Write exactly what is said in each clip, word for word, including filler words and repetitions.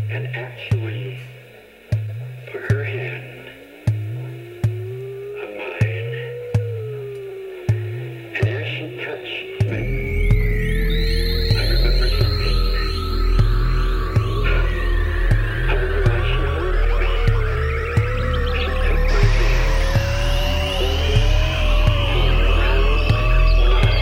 and actually put her hand on mine. And as she touched me, I remember something. I remember as she moved me, she took my hand over to around mine.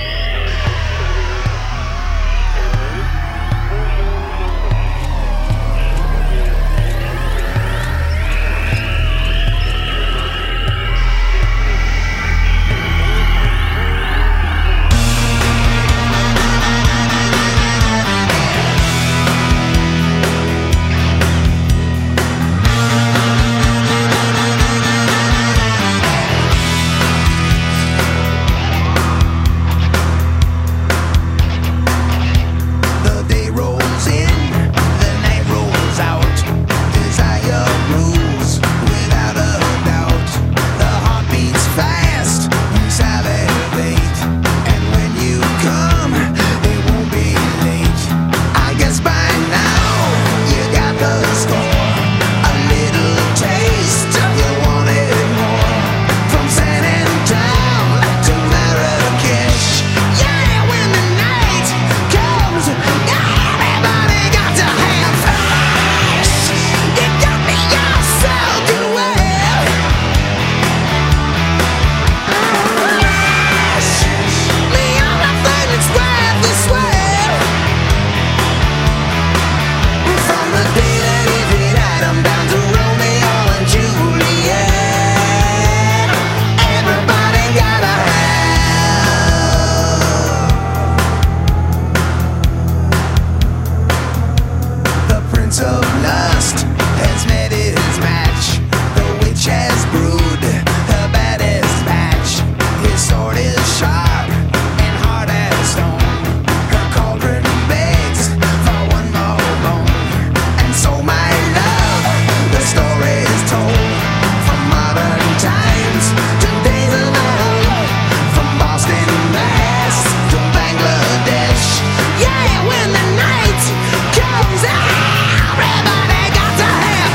Of lust has met his match. The witch has brewed her baddest batch. His sword is sharp and hard as stone. Her cauldron begs for one more bone. And so my love, the story is told, from modern times to days of old, from Boston, Mass to Bangladesh. Yeah, when the night comes out, everybody got to have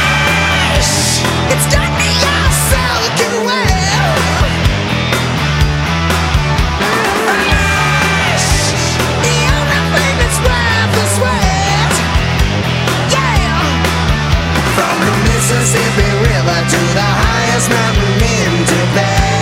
fresh. It's done me your soaking well. Fresh, the only thing that's worth the sweat. Yeah, from the Mississippi River to the highest mountain in Tibet.